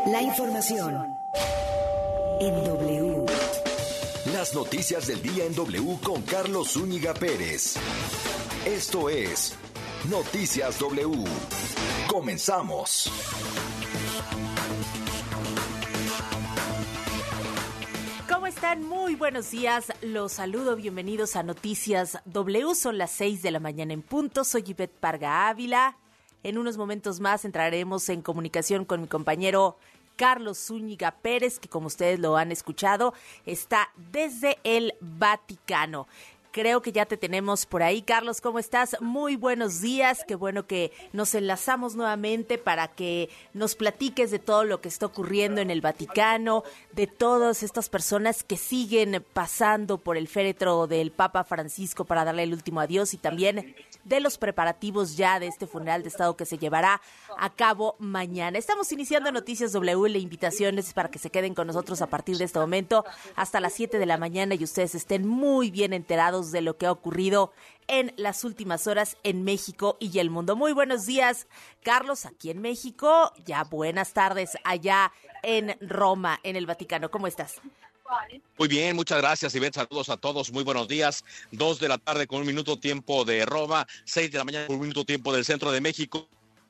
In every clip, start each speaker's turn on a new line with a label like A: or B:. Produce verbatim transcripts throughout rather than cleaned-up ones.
A: La información en W.
B: Las noticias del día en W con Carlos Zúñiga Pérez. Esto es Noticias W. Comenzamos.
C: ¿Cómo están? Muy buenos días. Los saludo. Bienvenidos a Noticias W. Son las seis de la mañana en punto. Soy Ivette Parga Ávila. En unos momentos más entraremos en comunicación con mi compañero Carlos Zúñiga Pérez, que como ustedes lo han escuchado, está desde el Vaticano. Creo que ya te tenemos por ahí. Carlos, ¿cómo estás? Muy buenos días. Qué bueno que nos enlazamos nuevamente para que nos platiques de todo lo que está ocurriendo en el Vaticano, de todas estas personas que siguen pasando por el féretro del Papa Francisco para darle el último adiós, y también de los preparativos ya de este funeral de Estado que se llevará a cabo mañana. Estamos iniciando Noticias W. La invitación es para que se queden con nosotros a partir de este momento hasta las siete de la mañana y ustedes estén muy bien enterados de lo que ha ocurrido en las últimas horas en México y el mundo. Muy buenos días, Carlos, aquí en México. Ya buenas tardes allá en Roma, en el Vaticano. ¿Cómo estás?
D: Muy bien, muchas gracias, Ivette. Saludos a todos, muy buenos días. Dos de la tarde con un minuto tiempo de Roma, seis de la mañana con un minuto tiempo del centro de México.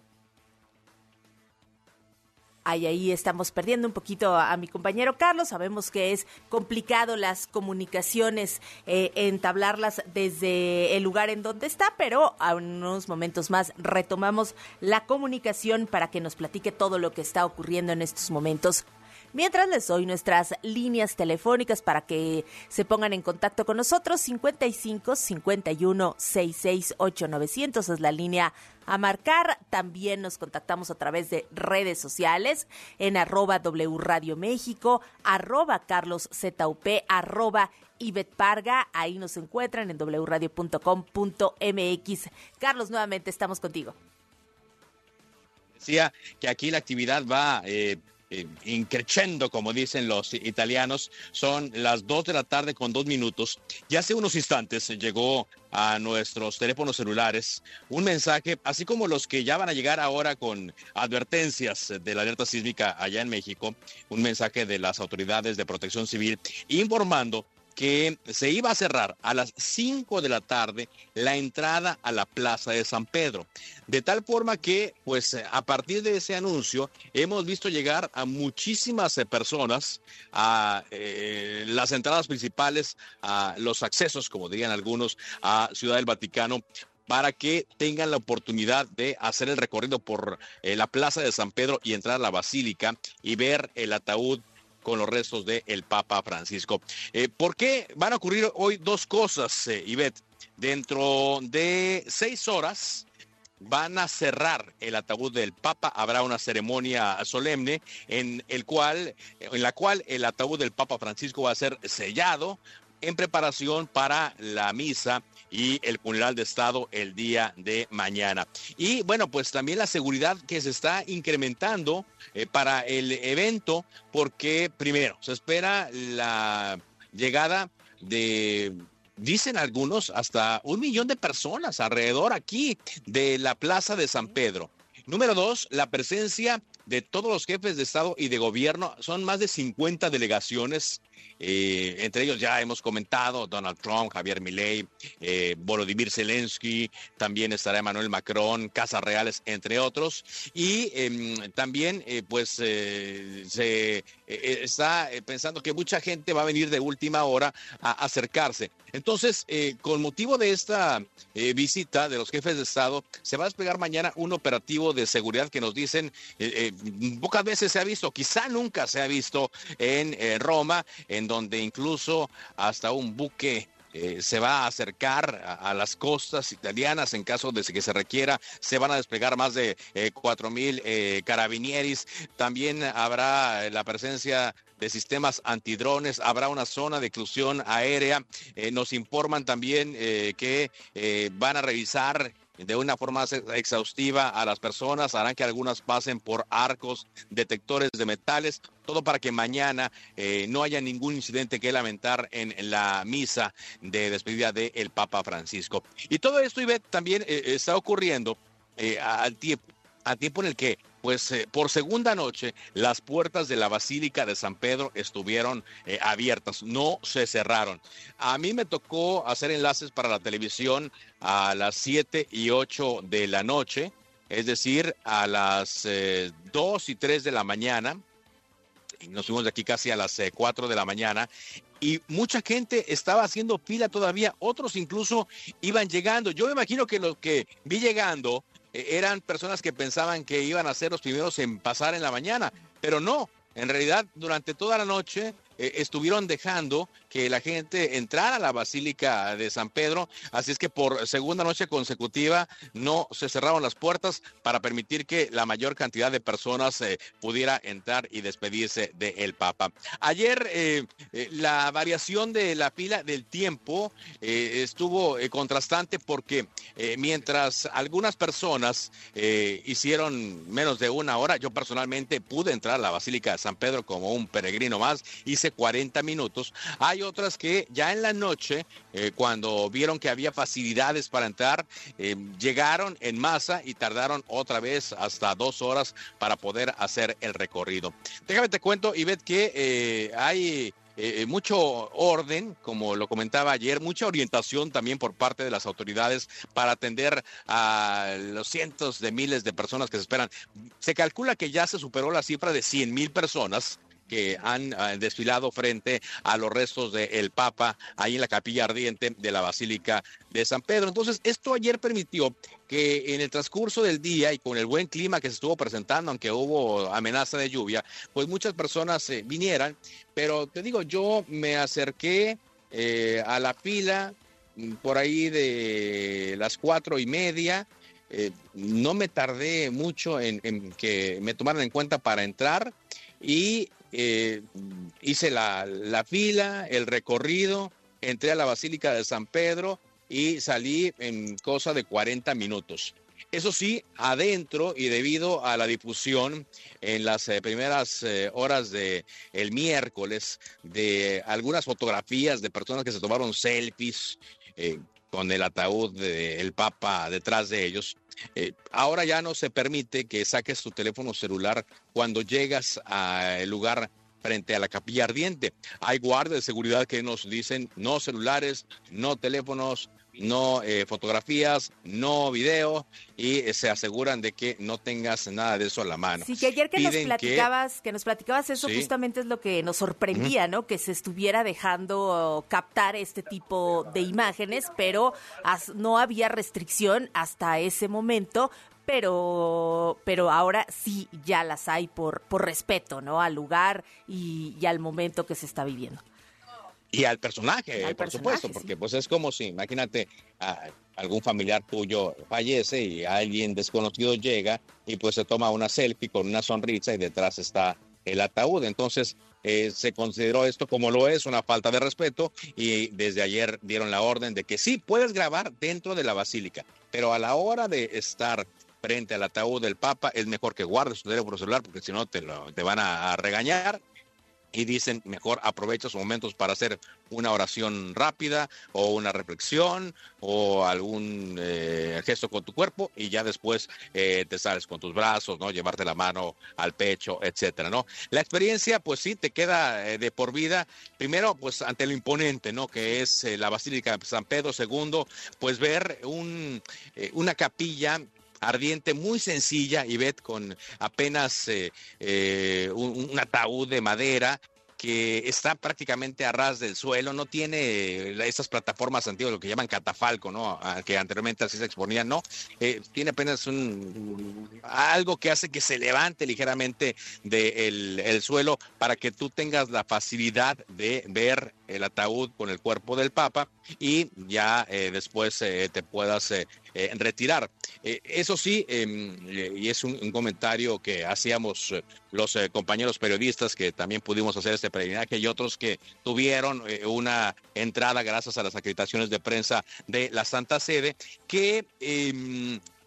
C: Ahí, ahí estamos perdiendo un poquito a, a mi compañero Carlos. Sabemos que es complicado las comunicaciones, eh, entablarlas desde el lugar en donde está, pero a unos momentos más retomamos la comunicación para que nos platique todo lo que está ocurriendo en estos momentos. Mientras les doy nuestras líneas telefónicas para que se pongan en contacto con nosotros, cincuenta y cinco, cincuenta y uno, sesenta y seis, ocho novecientos es la línea a marcar. También nos contactamos a través de redes sociales en arroba W Radio México, arroba Carlos Z U P, arroba Ivette Parga. Ahí nos encuentran en doble u radio punto com punto m x. Carlos, nuevamente estamos contigo.
D: Decía que aquí la actividad va Eh... Eh, increciendo, como dicen los italianos. Son las dos de la tarde con dos minutos. Y hace unos instantes llegó a nuestros teléfonos celulares un mensaje, así como los que ya van a llegar ahora con advertencias de la alerta sísmica allá en México, un mensaje de las autoridades de protección civil informando que se iba a cerrar a las cinco de la tarde la entrada a la Plaza de San Pedro. De tal forma que, pues, a partir de ese anuncio, hemos visto llegar a muchísimas personas a eh, las entradas principales, a los accesos, como dirían algunos, a Ciudad del Vaticano, para que tengan la oportunidad de hacer el recorrido por eh, la Plaza de San Pedro y entrar a la Basílica y ver el ataúd con los restos del Papa Francisco. Eh, ¿Por qué van a ocurrir hoy dos cosas, eh, Ivette? Dentro de seis horas van a cerrar el ataúd del Papa. Habrá una ceremonia solemne en el cual, en la cual el ataúd del Papa Francisco va a ser sellado en preparación para la misa y el funeral de Estado el día de mañana. Y bueno, pues también la seguridad que se está incrementando eh, para el evento, porque primero se espera la llegada de, dicen algunos, hasta un millón de personas alrededor aquí de la Plaza de San Pedro. Número dos, la presencia de todos los jefes de Estado y de gobierno. Son más de cincuenta delegaciones. Eh, entre ellos ya hemos comentado Donald Trump, Javier Milei, eh, Volodymyr Zelensky, también estará Emmanuel Macron, Casas Reales, entre otros. Y eh, también eh, pues eh, se eh, está pensando que mucha gente va a venir de última hora a acercarse. Entonces, eh, con motivo de esta eh, visita de los jefes de Estado, se va a desplegar mañana un operativo de seguridad que nos dicen eh, eh, pocas veces se ha visto, quizá nunca se ha visto en eh, Roma, en donde incluso hasta un buque eh, se va a acercar a, a las costas italianas en caso de que se requiera. Se van a desplegar más de eh, cuatro mil eh, carabinieris. También habrá la presencia de sistemas antidrones, habrá una zona de inclusión aérea. Eh, nos informan también eh, que eh, van a revisar de una forma exhaustiva a las personas, harán que algunas pasen por arcos detectores de metales, todo para que mañana eh, no haya ningún incidente que lamentar en, en la misa de despedida del Papa Francisco. Y todo esto, Ivette, también eh, está ocurriendo eh, al tiempo a tiempo en el que, pues, eh, por segunda noche, las puertas de la Basílica de San Pedro estuvieron eh, abiertas, no se cerraron. A mí me tocó hacer enlaces para la televisión a las siete y ocho de la noche, es decir, a las eh, dos y tres de la mañana. Nos fuimos de aquí casi a las eh, cuatro de la mañana y mucha gente estaba haciendo fila todavía, otros incluso iban llegando. Yo me imagino que los que vi llegando eh, eran personas que pensaban que iban a ser los primeros en pasar en la mañana, pero no, en realidad durante toda la noche eh, estuvieron dejando que la gente entrara a la Basílica de San Pedro, así es que por segunda noche consecutiva no se cerraron las puertas para permitir que la mayor cantidad de personas eh, pudiera entrar y despedirse del Papa. Ayer eh, eh, la variación de la fila del tiempo eh, estuvo eh, contrastante porque eh, mientras algunas personas eh, hicieron menos de una hora, yo personalmente pude entrar a la Basílica de San Pedro como un peregrino más, hice cuarenta minutos. Hay otras que ya en la noche, eh, cuando vieron que había facilidades para entrar, eh, llegaron en masa y tardaron otra vez hasta dos horas para poder hacer el recorrido. Déjame te cuento, Ivette, que eh, hay eh, mucho orden, como lo comentaba ayer, mucha orientación también por parte de las autoridades para atender a los cientos de miles de personas que se esperan. Se calcula que ya se superó la cifra de cien mil personas que han uh, desfilado frente a los restos del Papa ahí en la capilla ardiente de la Basílica de San Pedro. Entonces, esto ayer permitió que en el transcurso del día y con el buen clima que se estuvo presentando, aunque hubo amenaza de lluvia, pues muchas personas eh, vinieran. Pero te digo, yo me acerqué eh, a la fila por ahí de las cuatro y media. Eh, no me tardé mucho en, en que me tomaran en cuenta para entrar y eh, hice la, la fila, el recorrido, entré a la Basílica de San Pedro y salí en cosa de cuarenta minutos. Eso sí, adentro y debido a la difusión en las eh, primeras eh, horas de el miércoles de algunas fotografías de personas que se tomaron selfies eh, con el ataúd del Papa detrás de ellos. Eh, ahora ya no se permite que saques tu teléfono celular cuando llegas al lugar frente a la capilla ardiente. Hay guardias de seguridad que nos dicen no celulares, no teléfonos, no eh, fotografías, no video y eh, se aseguran de que no tengas nada de eso a la mano.
C: Sí, que ayer que
D: Piden
C: nos platicabas, que... que nos platicabas eso,
D: sí,
C: justamente es lo que nos sorprendía, uh-huh. ¿no? Que se estuviera dejando captar este tipo de imágenes, pero as, no había restricción hasta ese momento. Pero, pero ahora sí ya las hay por, por respeto, ¿no? Al lugar y, y al momento que se está viviendo.
D: Y al personaje,
C: al
D: por
C: personaje,
D: supuesto, porque
C: sí.
D: Pues es como si, imagínate, a, algún familiar tuyo fallece y alguien desconocido llega y pues se toma una selfie con una sonrisa y detrás está el ataúd. Entonces eh, se consideró esto como lo es, una falta de respeto y desde ayer dieron la orden de que sí, puedes grabar dentro de la basílica, pero a la hora de estar frente al ataúd del Papa es mejor que guardes tu teléfono celular porque si no te, lo, te van a, a regañar. Y dicen, mejor aprovecha esos momentos para hacer una oración rápida o una reflexión o algún eh, gesto con tu cuerpo y ya después eh, te sales con tus brazos, ¿no? Llevarte la mano al pecho, etcétera, ¿no? La experiencia, pues sí, te queda eh, de por vida. Primero, pues ante lo imponente, ¿no? Que es eh, la Basílica de San Pedro. Segundo, pues ver un, eh, una capilla ardiente muy sencilla, Ivette, con apenas eh, eh, un, un ataúd de madera que está prácticamente a ras del suelo, no tiene esas plataformas antiguas, lo que llaman catafalco, ¿no? Que anteriormente así se exponían, no, eh, tiene apenas un algo que hace que se levante ligeramente del el suelo para que tú tengas la facilidad de ver el ataúd con el cuerpo del Papa y ya eh, después eh, te puedas eh, eh, retirar. Eh, eso sí, eh, y es un, un comentario que hacíamos eh, los eh, compañeros periodistas que también pudimos hacer este peregrinaje y otros que tuvieron eh, una entrada gracias a las acreditaciones de prensa de la Santa Sede, que eh,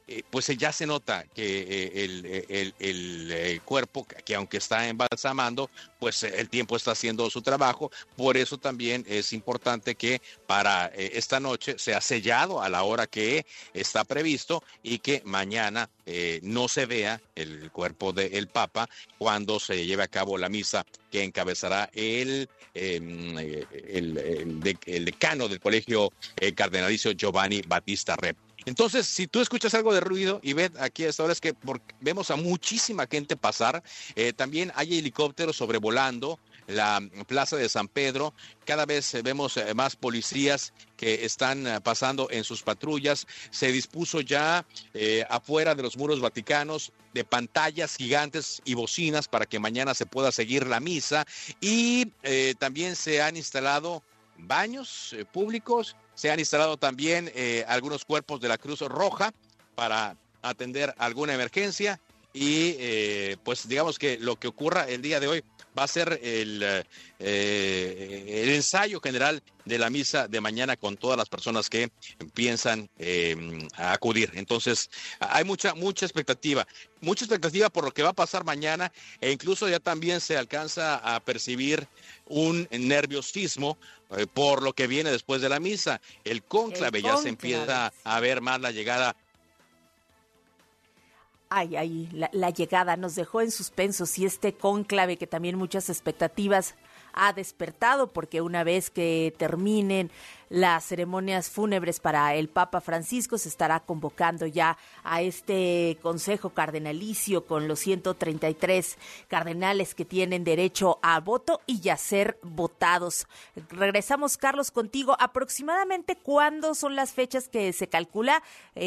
D: eh, pues ya se nota que eh, el, el, el, el cuerpo, que aunque está embalsamando, pues el tiempo está haciendo su trabajo. Por eso también es importante que para eh, esta noche sea sellado a la hora que está previsto y que mañana eh, no se vea el cuerpo del Papa cuando se lleve a cabo la misa que encabezará el, eh, el, el, el decano del colegio eh, cardenalicio Giovanni Battista Re. Entonces, si tú escuchas algo de ruido, y ven aquí a esta hora es que porque vemos a muchísima gente pasar, eh, también hay helicópteros sobrevolando la plaza de San Pedro. Cada vez vemos más policías que están pasando en sus patrullas. Se dispuso ya eh, afuera de los muros vaticanos de pantallas gigantes y bocinas para que mañana se pueda seguir la misa, y eh, también se han instalado baños eh, públicos. Se han instalado también eh, algunos cuerpos de la Cruz Roja para atender alguna emergencia, y eh, pues digamos que lo que ocurra el día de hoy va a ser el, eh, el ensayo general de la misa de mañana con todas las personas que piensan eh, acudir. Entonces hay mucha mucha expectativa, mucha expectativa por lo que va a pasar mañana, e incluso ya también se alcanza a percibir un nerviosismo eh, por lo que viene después de la misa. El cónclave, el cónclave. Ya se empieza a ver más la llegada.
C: Ay, ay, la, la llegada nos dejó en suspenso, y este cónclave que también muchas expectativas ha despertado, porque una vez que terminen las ceremonias fúnebres para el Papa Francisco, se estará convocando ya a este Consejo Cardenalicio con los ciento treinta y tres cardenales que tienen derecho a voto y a ser votados. Regresamos, Carlos, contigo. ¿Aproximadamente cuándo son las fechas que se calcula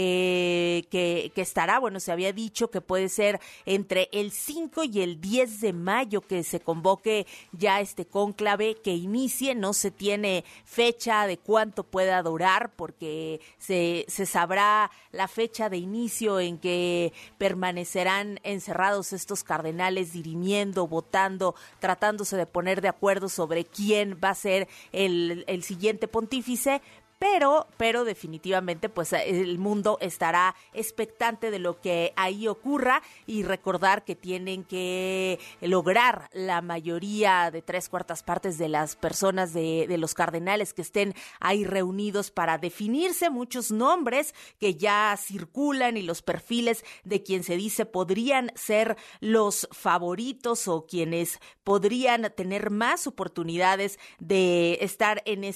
C: eh, que, que estará? Bueno, se había dicho que puede ser entre el cinco y el diez de mayo que se convoque ya este cónclave, que inicie. No se tiene fecha de cuánto pueda durar, porque se, se sabrá la fecha de inicio en que permanecerán encerrados estos cardenales, dirimiendo, votando, tratándose de poner de acuerdo sobre quién va a ser el, el siguiente pontífice. Pero, pero definitivamente pues el mundo estará expectante de lo que ahí ocurra, y recordar que tienen que lograr la mayoría de tres cuartas partes de las personas de, de los cardenales que estén ahí reunidos para definirse. Muchos nombres que ya circulan y los perfiles de quien se dice podrían ser los favoritos o quienes podrían tener más oportunidades de estar en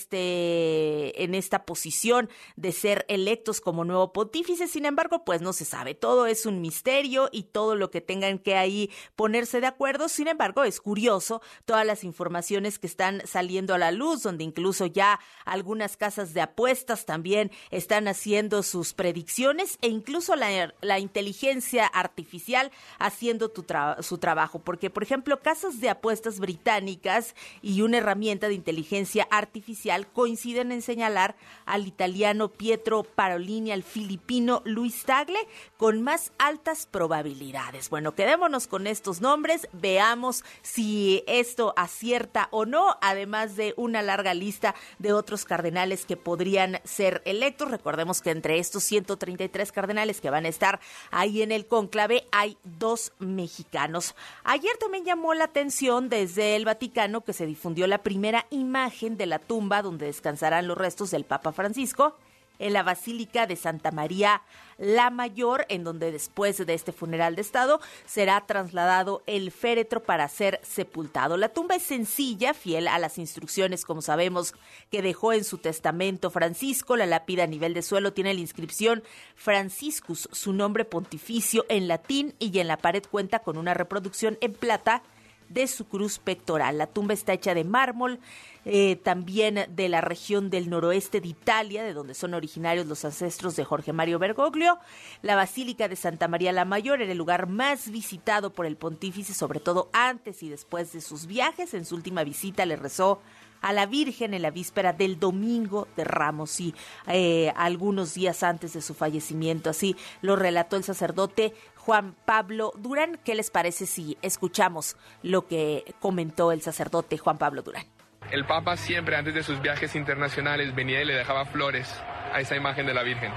C: este en esta posición de ser electos como nuevo pontífice. Sin embargo, pues no se sabe, todo es un misterio y todo lo que tengan que ahí ponerse de acuerdo. Sin embargo, es curioso todas las informaciones que están saliendo a la luz, donde incluso ya algunas casas de apuestas también están haciendo sus predicciones, e incluso la, la inteligencia artificial haciendo tu tra- su trabajo, porque por ejemplo casas de apuestas británicas y una herramienta de inteligencia artificial coinciden en señalar al italiano Pietro Parolin y al filipino Luis Tagle con más altas probabilidades. Bueno, quedémonos con estos nombres, veamos si esto acierta o no, además de una larga lista de otros cardenales que podrían ser electos. Recordemos que entre estos ciento treinta y tres cardenales que van a estar ahí en el cónclave hay dos mexicanos. Ayer también llamó la atención desde el Vaticano que se difundió la primera imagen de la tumba donde descansarán los restos del Papa Francisco en la Basílica de Santa María la Mayor, en donde después de este funeral de Estado será trasladado el féretro para ser sepultado. La tumba es sencilla, fiel a las instrucciones, como sabemos, que dejó en su testamento Francisco. La lápida a nivel de suelo tiene la inscripción Franciscus, su nombre pontificio en latín, y en la pared cuenta con una reproducción en plata de su cruz pectoral. La tumba está hecha de mármol, eh, también de la región del noroeste de Italia, de donde son originarios los ancestros de Jorge Mario Bergoglio. La Basílica de Santa María la Mayor era el lugar más visitado por el pontífice, sobre todo antes y después de sus viajes. En su última visita le rezó a la Virgen en la víspera del Domingo de Ramos, y eh, algunos días antes de su fallecimiento. Así lo relató el sacerdote Juan Pablo Durán. ¿Qué les parece si escuchamos lo que comentó el sacerdote Juan Pablo Durán?
E: El Papa siempre antes de sus viajes internacionales venía y le dejaba flores a esa imagen de la Virgen.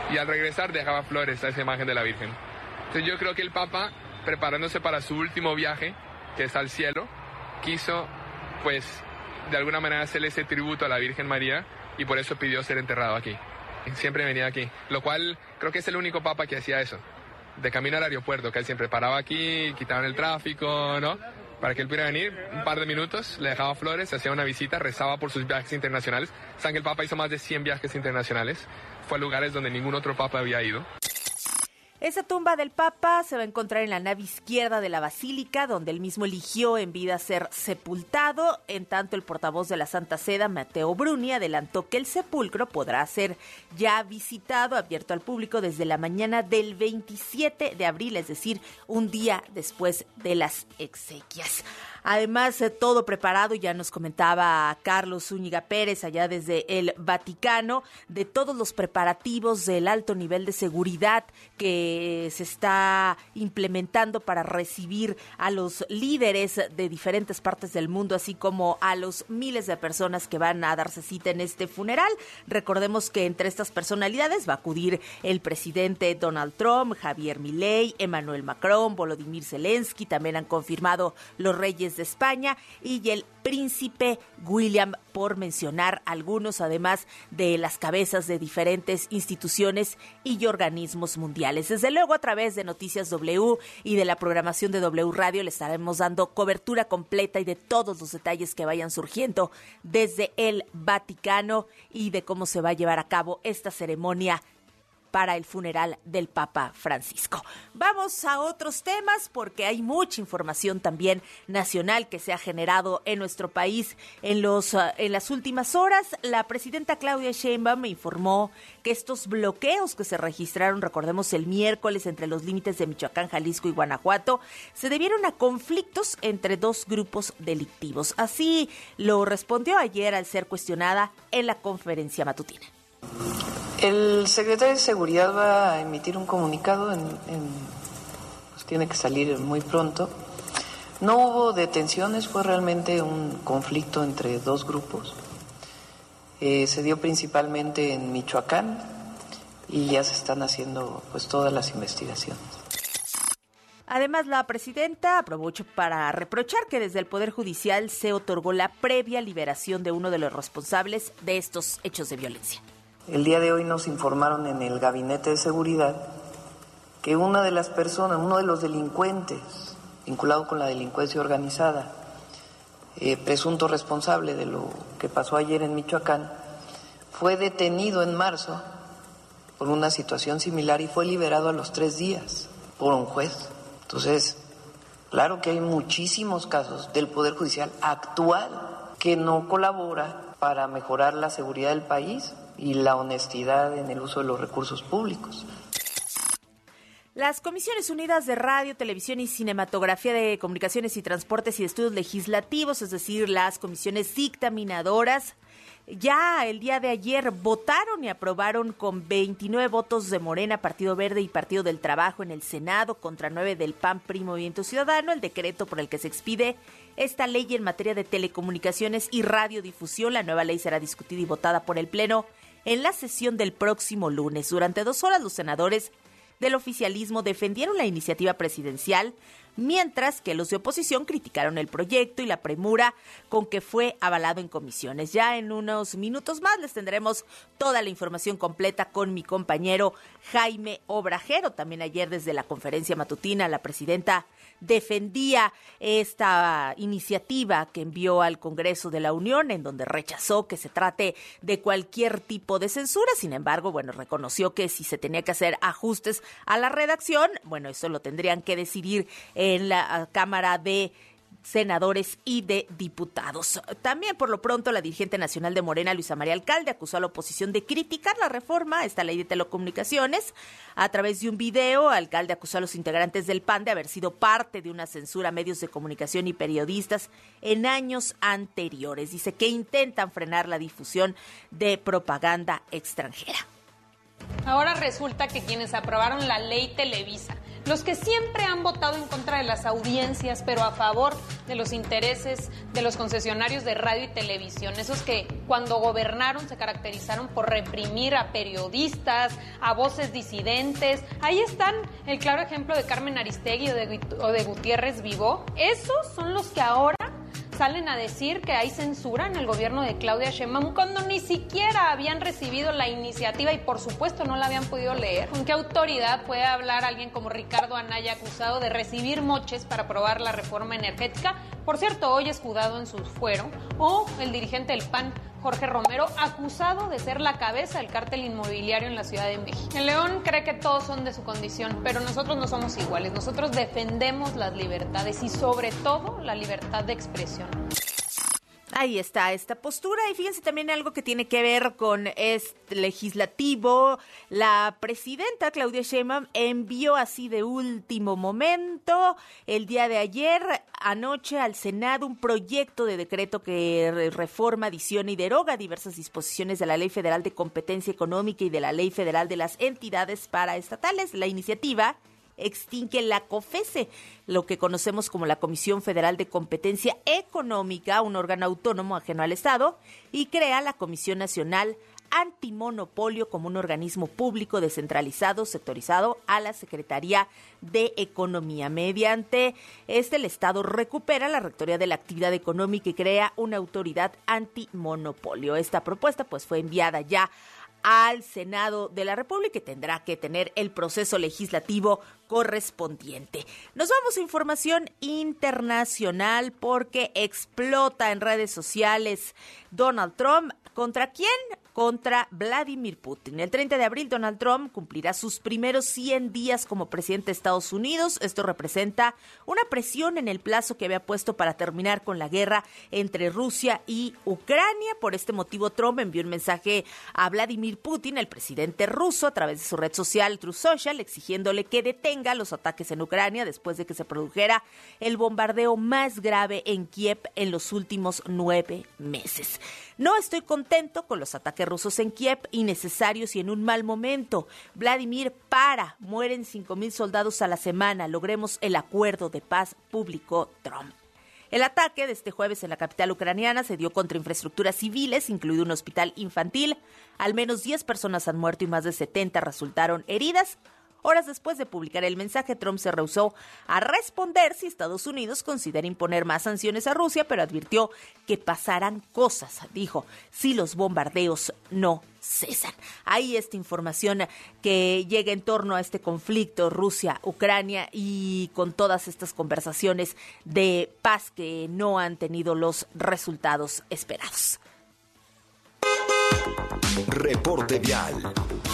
E: y al regresar dejaba flores a esa imagen de la Virgen. Entonces yo creo que el Papa, preparándose para su último viaje, que es al cielo, quiso, pues, de alguna manera hacerle ese tributo a la Virgen María y por eso pidió ser enterrado aquí. Siempre venía aquí, lo cual creo que es el único Papa que hacía eso, de camino al aeropuerto, que él siempre paraba aquí, quitaban el tráfico, ¿no? Para que él pudiera venir, un par de minutos, le dejaba flores, hacía una visita, rezaba por sus viajes internacionales. Saben que el Papa hizo más de cien viajes internacionales, fue a lugares donde ningún otro Papa había ido.
C: Esa tumba del Papa se va a encontrar en la nave izquierda de la Basílica, donde él mismo eligió en vida ser sepultado. En tanto, el portavoz de la Santa Sede, Matteo Bruni, adelantó que el sepulcro podrá ser ya visitado, abierto al público desde la mañana del veintisiete de abril, es decir, un día después de las exequias. Además, todo preparado, ya nos comentaba Carlos Zúñiga Pérez, allá desde el Vaticano, de todos los preparativos del alto nivel de seguridad que se está implementando para recibir a los líderes de diferentes partes del mundo, así como a los miles de personas que van a darse cita en este funeral. Recordemos que entre estas personalidades va a acudir el presidente Donald Trump, Javier Milei, Emmanuel Macron, Volodymyr Zelensky, también han confirmado los reyes de España y el príncipe William, por mencionar algunos, además de las cabezas de diferentes instituciones y organismos mundiales. Desde luego, a través de Noticias W y de la programación de W Radio le estaremos dando cobertura completa y de todos los detalles que vayan surgiendo desde el Vaticano y de cómo se va a llevar a cabo esta ceremonia para el funeral del Papa Francisco. Vamos a otros temas porque hay mucha información también nacional que se ha generado en nuestro país en los uh, en las últimas horas. La presidenta Claudia Sheinbaum me informó que estos bloqueos que se registraron, recordemos, el miércoles entre los límites de Michoacán, Jalisco y Guanajuato, se debieron a conflictos entre dos grupos delictivos. Así lo respondió ayer al ser cuestionada en la conferencia matutina.
F: El secretario de Seguridad va a emitir un comunicado, en, en, pues tiene que salir muy pronto. No hubo detenciones, fue realmente un conflicto entre dos grupos. Eh, se dio principalmente en Michoacán y ya se están haciendo pues todas las investigaciones.
C: Además, la presidenta aprovechó para reprochar que desde el Poder Judicial se otorgó la previa liberación de uno de los responsables de estos hechos de violencia.
F: El día de hoy nos informaron en el Gabinete de Seguridad que una de las personas, uno de los delincuentes vinculado con la delincuencia organizada, eh, presunto responsable de lo que pasó ayer en Michoacán, fue detenido en marzo por una situación similar y fue liberado a los tres días por un juez. Entonces, claro que hay muchísimos casos del Poder Judicial actual que no colabora para mejorar la seguridad del país y la honestidad en el uso de los recursos públicos.
C: Las Comisiones Unidas de Radio, Televisión y Cinematografía, de Comunicaciones y Transportes y de Estudios Legislativos, es decir, las comisiones dictaminadoras, ya el día de ayer votaron y aprobaron con veintinueve votos de Morena, Partido Verde y Partido del Trabajo en el Senado, contra nueve del P A N, P R I, Movimiento Ciudadano, el decreto por el que se expide esta ley en materia de telecomunicaciones y radiodifusión. La nueva ley será discutida y votada por el Pleno en la sesión del próximo lunes. Durante dos horas, los senadores del oficialismo defendieron la iniciativa presidencial, mientras que los de oposición criticaron el proyecto y la premura con que fue avalado en comisiones. Ya en unos minutos más les tendremos toda la información completa con mi compañero Jaime Obrajero. También ayer desde la conferencia matutina la presidenta defendía esta iniciativa que envió al Congreso de la Unión, en donde rechazó que se trate de cualquier tipo de censura. Sin embargo, bueno, reconoció que si se tenía que hacer ajustes a la redacción, bueno, eso lo tendrían que decidir en la Cámara de Senadores y de Diputados. También, por lo pronto, la dirigente nacional de Morena, Luisa María Alcalde, acusó a la oposición de criticar la reforma a esta ley de telecomunicaciones. A través de un video, Alcalde acusó a los integrantes del P A N de haber sido parte de una censura a medios de comunicación y periodistas en años anteriores. Dice que intentan frenar la difusión de propaganda extranjera.
G: Ahora resulta que quienes aprobaron la ley Televisa los que siempre han votado en contra de las audiencias, pero a favor de los intereses de los concesionarios de radio y televisión, esos que cuando gobernaron se caracterizaron por reprimir a periodistas, a voces disidentes. Ahí están el claro ejemplo de Carmen Aristegui o de, o de Gutiérrez Vivó. Esos son los que ahora salen a decir que hay censura en el gobierno de Claudia Sheinbaum cuando ni siquiera habían recibido la iniciativa y por supuesto no la habían podido leer. ¿Con qué autoridad puede hablar alguien como Ricardo Anaya acusado de recibir moches para aprobar la reforma energética? Por cierto, hoy escudado en su fuero. O el dirigente del P A N, Jorge Romero, acusado de ser la cabeza del cártel inmobiliario en la Ciudad de México. El León cree que todos son de su condición, pero nosotros no somos iguales. Nosotros defendemos las libertades y sobre todo la libertad de expresión.
C: Ahí está esta postura y fíjense también algo que tiene que ver con este legislativo. La presidenta Claudia Sheinbaum envió así de último momento el día de ayer, anoche, al Senado un proyecto de decreto que reforma, adiciona y deroga diversas disposiciones de la Ley Federal de Competencia Económica y de la Ley Federal de las Entidades Paraestatales. La iniciativa extingue la COFESE, lo que conocemos como la Comisión Federal de Competencia Económica, un órgano autónomo ajeno al Estado, y crea la Comisión Nacional Antimonopolio como un organismo público descentralizado, sectorizado a la Secretaría de Economía. Mediante este, el Estado recupera la rectoría de la actividad económica y crea una autoridad antimonopolio. Esta propuesta pues fue enviada ya al Senado de la República y tendrá que tener el proceso legislativo correspondiente. Nos vamos a información internacional porque explota en redes sociales Donald Trump. ¿Contra quién? Contra Vladimir Putin. El treinta de abril, Donald Trump cumplirá sus primeros cien días como presidente de Estados Unidos. Esto representa una presión en el plazo que había puesto para terminar con la guerra entre Rusia y Ucrania. Por este motivo, Trump envió un mensaje a Vladimir Putin, el presidente ruso, a través de su red social Truth Social, exigiéndole que detenga los ataques en Ucrania después de que se produjera el bombardeo más grave en Kiev en los últimos nueve meses. No estoy contento con los ataques rusos en Kiev, innecesarios y en un mal momento. Vladimir, para, mueren cinco mil soldados a la semana, logremos el acuerdo de paz, publicó Trump. El ataque de este jueves en la capital ucraniana se dio contra infraestructuras civiles, incluido un hospital infantil. Al menos diez personas han muerto y más de setenta resultaron heridas. Horas después de publicar el mensaje, Trump se rehusó a responder si Estados Unidos considera imponer más sanciones a Rusia, pero advirtió que pasarán cosas, dijo, si los bombardeos no cesan. Ahí esta información que llega en torno a este conflicto Rusia-Ucrania y con todas estas conversaciones de paz que no han tenido los resultados esperados.
B: Reporte Vial.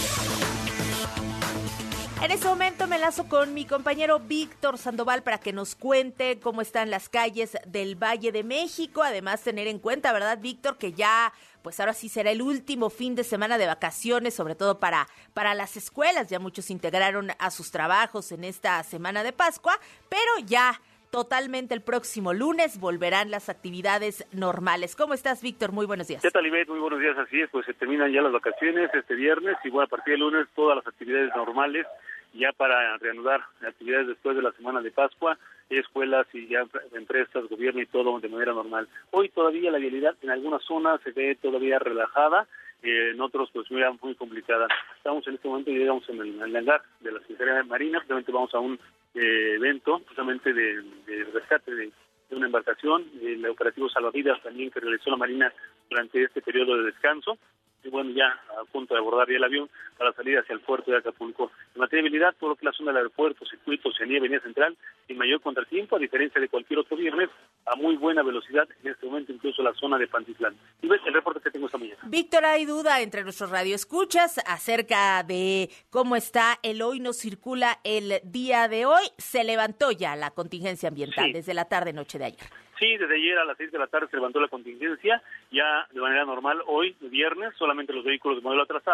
C: En este momento me enlazo con mi compañero Víctor Sandoval para que nos cuente cómo están las calles del Valle de México. Además, tener en cuenta, ¿verdad, Víctor? Que ya, pues ahora sí será el último fin de semana de vacaciones, sobre todo para, para las escuelas. Ya muchos se integraron a sus trabajos en esta semana de Pascua, pero ya totalmente el próximo lunes volverán las actividades normales. ¿Cómo estás, Víctor? Muy buenos días.
H: ¿Qué tal, Ivette? Muy buenos días. Así es, pues se terminan ya las vacaciones este viernes y bueno, a partir del lunes todas las actividades normales ya para reanudar actividades después de la semana de Pascua, escuelas y ya empresas, gobierno y todo de manera normal. Hoy todavía la vialidad en algunas zonas se ve todavía relajada, eh, en otros pues mira muy complicada. Estamos en este momento y llegamos en el, en el hangar de la Secretaría de Marina, precisamente vamos a un eh, evento justamente de, de rescate de, de una embarcación, el operativo Salvavidas también que realizó la Marina durante este periodo de descanso. Y bueno, ya a punto de abordar ya el avión para salir hacia el puerto de Acapulco. En materia de movilidad, todo lo que es la zona del aeropuerto, circuitos, Oceanía, Avenida Central, sin mayor contratiempo, a diferencia de cualquier otro viernes, a muy buena velocidad, en este momento incluso la zona de Pantitlán. Y ves el reporte que tengo esta mañana.
C: Víctor, hay duda entre nuestros radioescuchas acerca de cómo está el hoy no circula el día de hoy. Se levantó ya la contingencia ambiental sí. desde la tarde-noche de ayer.
H: Sí, desde ayer a las seis de la tarde se levantó la contingencia, ya de manera normal hoy, viernes, solamente los vehículos de modelo atrasado,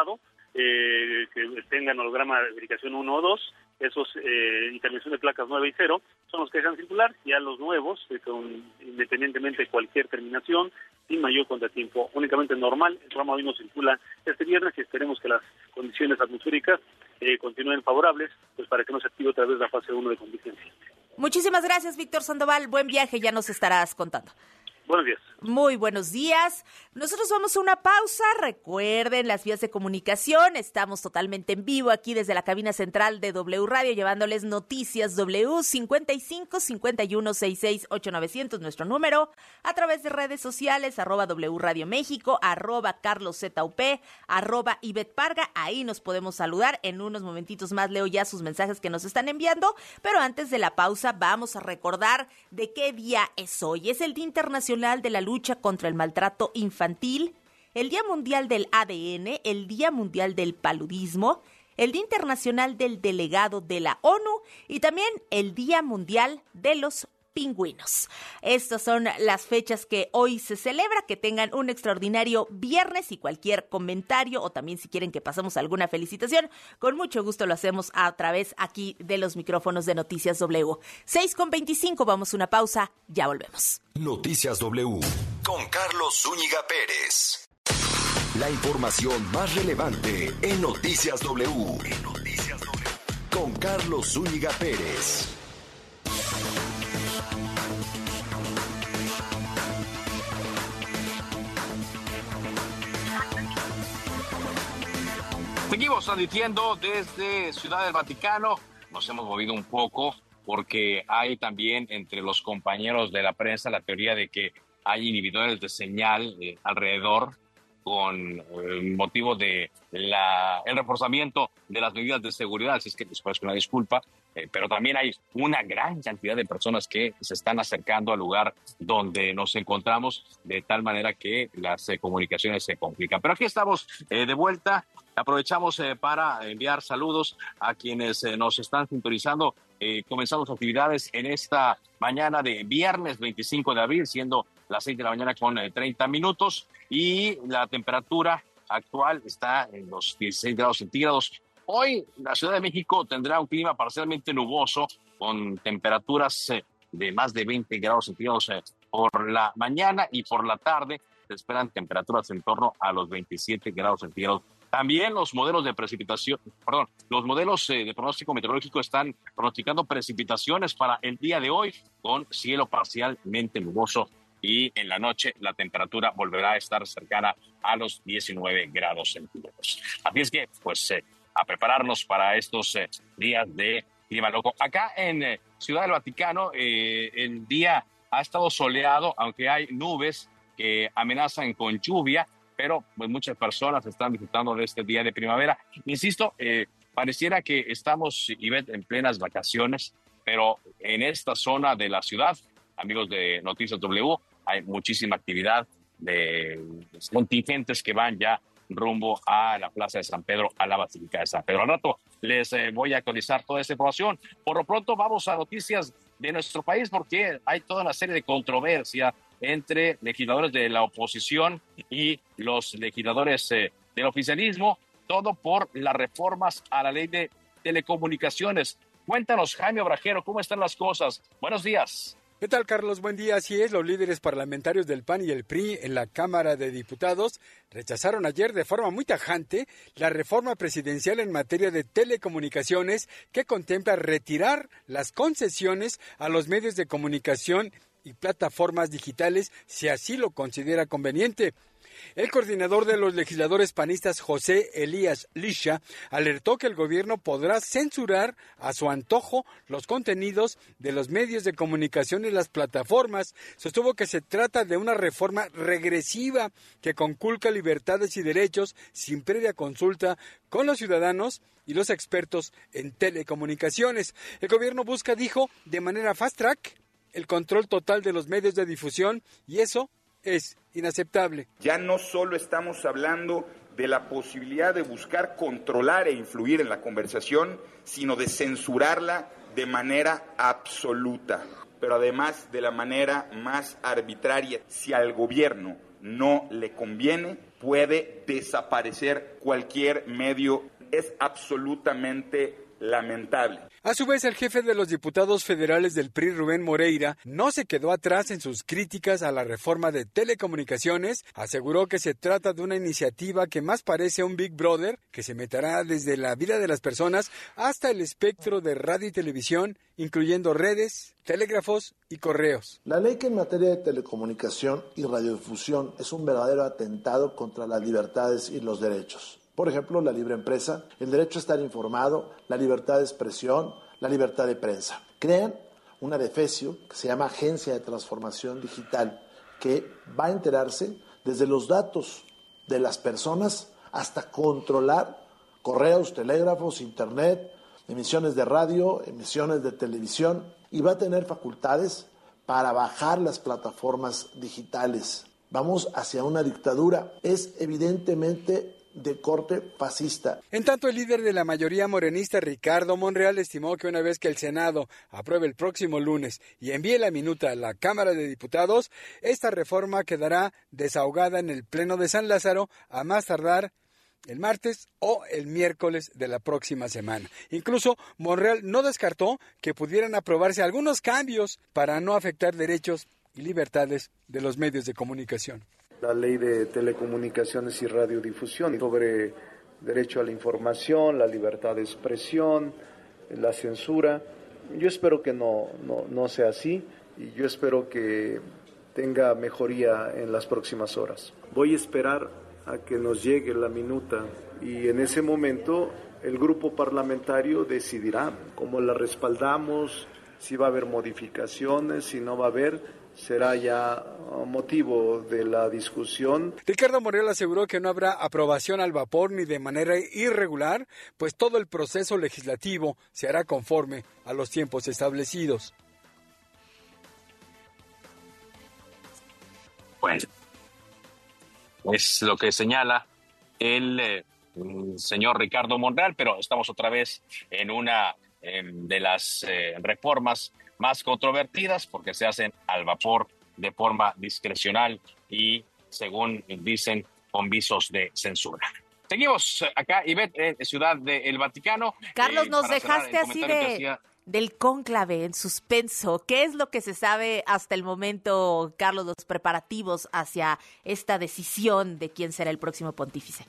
H: eh, que tengan holograma de verificación uno o dos, esos eh, intervención de placas nueve y cero, son los que dejan circular. Ya los nuevos, eh, con independientemente de cualquier terminación, sin mayor contratiempo, únicamente normal. El programa hoy no circula este viernes y esperemos que las condiciones atmosféricas eh, continúen favorables, pues para que no se active otra vez la fase uno de contingencia.
C: Muchísimas gracias, Víctor Sandoval. Buen viaje, ya nos estarás contando.
H: Buenos días.
C: Muy buenos días. Nosotros vamos a una pausa. Recuerden las vías de comunicación. Estamos totalmente en vivo aquí desde la cabina central de W Radio, llevándoles noticias W cincuenta y cinco, cincuenta y uno, sesenta y seis, ochenta y nueve cero cero, nuestro número, a través de redes sociales, arroba W Radio México, arroba Carlos Z U P, arroba Ivette Parga. Ahí nos podemos saludar. En unos momentitos más leo ya sus mensajes que nos están enviando, pero antes de la pausa vamos a recordar de qué día es hoy. Es el Día Internacional de la Lucha contra el Maltrato Infantil, el Día Mundial del A D N, el Día Mundial del Paludismo, el Día Internacional del Delegado de la ONU y también el Día Mundial de los Pingüinos. Estas son las fechas que hoy se celebra. Que tengan un extraordinario viernes, y cualquier comentario o también si quieren que pasemos alguna felicitación, con mucho gusto lo hacemos a través aquí de los micrófonos de Noticias W. seis con veinticinco, vamos a una pausa, ya volvemos.
B: Noticias W con Carlos Zúñiga Pérez. La información más relevante en Noticias W. En Noticias W. Con Carlos Zúñiga Pérez.
D: Seguimos transmitiendo desde Ciudad del Vaticano. Nos hemos movido un poco porque hay también entre los compañeros de la prensa la teoría de que hay inhibidores de señal eh, alrededor con eh, motivo de la, el reforzamiento de las medidas de seguridad. Así es que les ofrezco una disculpa, eh, pero también hay una gran cantidad de personas que se están acercando al lugar donde nos encontramos, de tal manera que las eh, comunicaciones se complican. Pero aquí estamos eh, de vuelta. Aprovechamos eh, para enviar saludos a quienes eh, nos están sintonizando. Eh, comenzamos actividades en esta mañana de viernes veinticinco de abril, siendo las seis de la mañana con eh, treinta minutos, y la temperatura actual está en los dieciséis grados centígrados. Hoy la Ciudad de México tendrá un clima parcialmente nuboso, con temperaturas eh, de más de veinte grados centígrados eh, por la mañana, y por la tarde se esperan temperaturas en torno a los veintisiete grados centígrados. También los modelos de precipitación, perdón, los modelos eh, de pronóstico meteorológico están pronosticando precipitaciones para el día de hoy, con cielo parcialmente nuboso, y en la noche la temperatura volverá a estar cercana a los diecinueve grados centígrados. Así es que, pues, eh, a prepararnos para estos eh, días de clima loco. Acá en eh, Ciudad del Vaticano, eh, el día ha estado soleado, aunque hay nubes que amenazan con lluvia, pero pues muchas personas están disfrutando de este día de primavera. Insisto, eh, pareciera que estamos, Ivette, en plenas vacaciones, pero en esta zona de la ciudad, amigos de Noticias W, hay muchísima actividad de contingentes que van ya rumbo a la Plaza de San Pedro, a la Basílica de San Pedro. Al rato les eh, voy a actualizar toda esta información. Por lo pronto vamos a noticias de nuestro país, porque hay toda una serie de controversia entre legisladores de la oposición y los legisladores eh, del oficialismo, todo por las reformas a la ley de telecomunicaciones. Cuéntanos, Jaime Obrajero, ¿cómo están las cosas? Buenos días.
I: ¿Qué tal, Carlos? Buen día. Así es, los líderes parlamentarios del P A N y el P R I en la Cámara de Diputados rechazaron ayer de forma muy tajante la reforma presidencial en materia de telecomunicaciones, que contempla retirar las concesiones a los medios de comunicación y plataformas digitales si así lo considera conveniente. El coordinador de los legisladores panistas, José Elías Lisha, alertó que el gobierno podrá censurar a su antojo los contenidos de los medios de comunicación y las plataformas. Sostuvo que se trata de una reforma regresiva que conculca libertades y derechos sin previa consulta con los ciudadanos y los expertos en telecomunicaciones. El gobierno busca, dijo, de manera fast track, el control total de los medios de difusión, y eso es inaceptable.
J: Ya no solo estamos hablando de la posibilidad de buscar controlar e influir en la conversación, sino de censurarla de manera absoluta, pero además de la manera más arbitraria. Si al gobierno no le conviene, puede desaparecer cualquier medio. Es absolutamente lamentable.
I: A su vez, el jefe de los diputados federales del P R I, Rubén Moreira, no se quedó atrás en sus críticas a la reforma de telecomunicaciones. Aseguró que se trata de una iniciativa que más parece un Big Brother, que se meterá desde la vida de las personas hasta el espectro de radio y televisión, incluyendo redes, telégrafos y correos.
K: La ley que en materia de telecomunicación y radiodifusión es un verdadero atentado contra las libertades y los derechos. Por ejemplo, la libre empresa, el derecho a estar informado, la libertad de expresión, la libertad de prensa. Crean una adefesio que se llama Agencia de Transformación Digital, que va a enterarse desde los datos de las personas hasta controlar correos, telégrafos, internet, emisiones de radio, emisiones de televisión, y va a tener facultades para bajar las plataformas digitales. Vamos hacia una dictadura. Es evidentemente de corte fascista.
I: En tanto, el líder de la mayoría morenista, Ricardo Monreal, estimó que una vez que el Senado apruebe el próximo lunes y envíe la minuta a la Cámara de Diputados, esta reforma quedará desahogada en el Pleno de San Lázaro a más tardar el martes o el miércoles de la próxima semana. Incluso Monreal no descartó que pudieran aprobarse algunos cambios para no afectar derechos y libertades de los medios de comunicación.
L: La ley de telecomunicaciones y radiodifusión sobre derecho a la información, la libertad de expresión, la censura. Yo espero que no, no, no sea así y yo espero que tenga mejoría en las próximas horas. Voy a esperar a que nos llegue la minuta y en ese momento el grupo parlamentario decidirá cómo la respaldamos, si va a haber modificaciones, si no va a haber. Será ya motivo de la discusión.
I: Ricardo Monreal aseguró que no habrá aprobación al vapor ni de manera irregular, pues todo el proceso legislativo se hará conforme a los tiempos establecidos.
D: Bueno, es lo que señala el, eh, el señor Ricardo Monreal, pero estamos otra vez en una eh, de las eh, reformas más controvertidas porque se hacen al vapor de forma discrecional y, según dicen, con visos de censura. Seguimos acá, Ivette, en Ciudad del Vaticano.
C: Carlos,
D: eh,
C: nos dejaste así de, hacía... del cónclave en suspenso. ¿Qué es lo que se sabe hasta el momento, Carlos, los preparativos hacia esta decisión de quién será el próximo pontífice?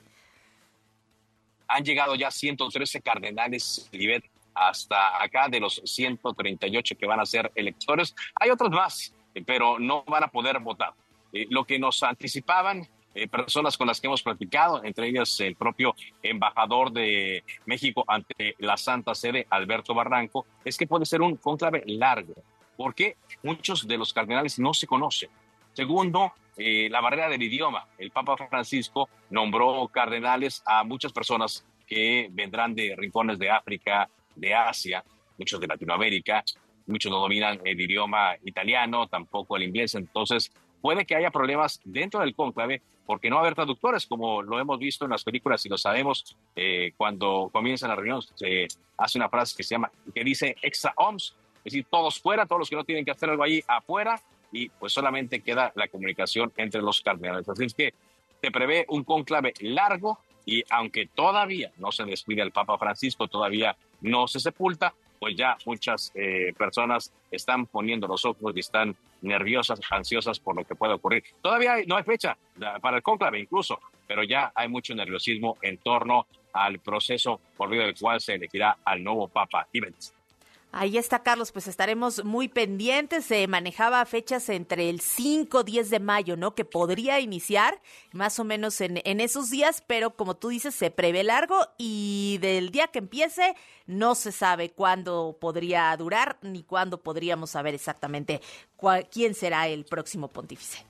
D: Han llegado ya ciento trece cardenales, Ivette, hasta acá de los ciento treinta y ocho que van a ser electores. Hay otros más, pero no van a poder votar. Eh, lo que nos anticipaban eh, personas con las que hemos platicado, entre ellas el propio embajador de México ante la Santa Sede, Alberto Barranco, es que puede ser un cónclave largo, porque muchos de los cardenales no se conocen. Segundo, eh, la barrera del idioma. El Papa Francisco nombró cardenales a muchas personas que vendrán de rincones de África, de Asia, muchos de Latinoamérica, muchos no dominan el idioma italiano, tampoco el inglés, entonces puede que haya problemas dentro del cónclave porque no va a haber traductores, como lo hemos visto en las películas y lo sabemos, eh, cuando comienzan las reuniones se hace una frase que se llama, que dice extra oms, es decir, todos fuera, todos los que no tienen que hacer algo allí afuera, y pues solamente queda la comunicación entre los cardenales. Así es que se prevé un cónclave largo y aunque todavía no se despide al Papa Francisco, todavía no se sepulta, pues ya muchas eh, personas están poniendo los ojos y están nerviosas, ansiosas por lo que puede ocurrir. Todavía hay, no hay fecha para el cónclave incluso, pero ya hay mucho nerviosismo en torno al proceso por medio del cual se elegirá al nuevo Papa. Ivens.
C: Ahí está, Carlos, pues estaremos muy pendientes. Se manejaba fechas entre el cinco y diez de mayo, ¿no? Que podría iniciar más o menos en, en esos días, pero como tú dices, se prevé largo y del día que empiece no se sabe cuándo podría durar ni cuándo podríamos saber exactamente cuál, quién será el próximo pontífice.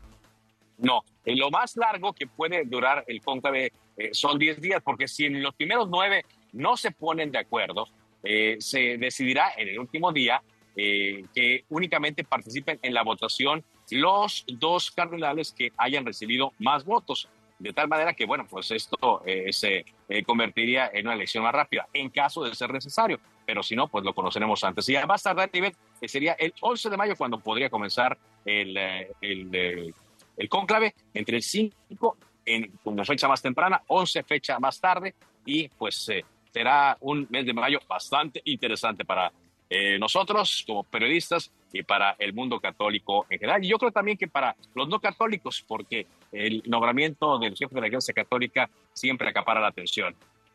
D: No, lo más largo que puede durar el cónclave eh, son diez días, porque si en los primeros nueve no se ponen de acuerdo, Eh, se decidirá en el último día eh, que únicamente participen en la votación los dos cardenales que hayan recibido más votos, de tal manera que, bueno, pues esto eh, se eh, convertiría en una elección más rápida, en caso de ser necesario, pero si no, pues lo conoceremos antes. Y ya más tarde, que sería el once de mayo cuando podría comenzar el, el, el,
M: el cónclave entre el cinco en una fecha más temprana, once fecha más tarde, y pues eh, será un mes de mayo bastante interesante para eh, nosotros como periodistas y para el mundo católico en general. Y yo creo también que para los no católicos, porque el nombramiento del jefe de la Iglesia Católica siempre acapara la atención.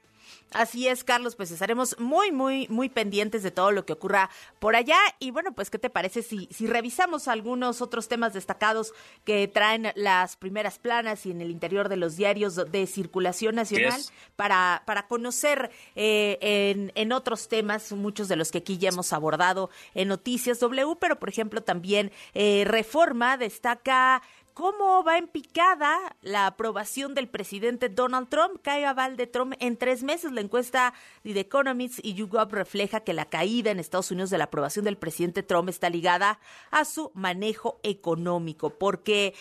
C: Así es, Carlos, pues estaremos muy, muy, muy pendientes de todo lo que ocurra por allá. Y bueno, pues, ¿qué te parece si, si revisamos algunos otros temas destacados que traen las primeras planas y en el interior de los diarios de circulación nacional yes. para, para conocer eh, en, en otros temas, muchos de los que aquí ya hemos abordado en Noticias W, pero por ejemplo también eh, Reforma destaca ¿cómo va en picada la aprobación del presidente Donald Trump? Cae aval de Trump en tres meses. La encuesta de The Economist y YouGov refleja que la caída en Estados Unidos de la aprobación del presidente Trump está ligada a su manejo económico, porque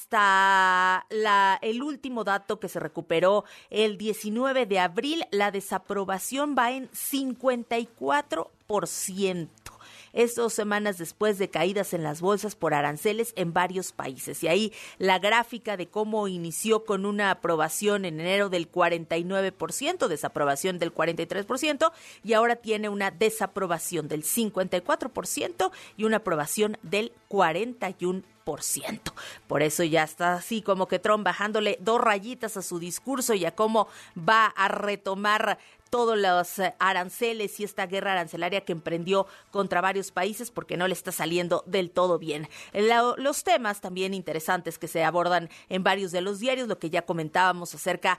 C: hasta la, el último dato que se recuperó el diecinueve de abril, la desaprobación va en cincuenta y cuatro por ciento. Esto dos semanas después de caídas en las bolsas por aranceles en varios países. Y ahí la gráfica de cómo inició con una aprobación en enero del cuarenta y nueve por ciento, desaprobación del cuarenta y tres por ciento, y ahora tiene una desaprobación del cincuenta y cuatro por ciento y una aprobación del cuarenta y uno por ciento. Por eso ya está así como que Trump bajándole dos rayitas a su discurso y a cómo va a retomar todos los aranceles y esta guerra arancelaria que emprendió contra varios países porque no le está saliendo del todo bien. La, los temas también interesantes que se abordan en varios de los diarios, lo que ya comentábamos acerca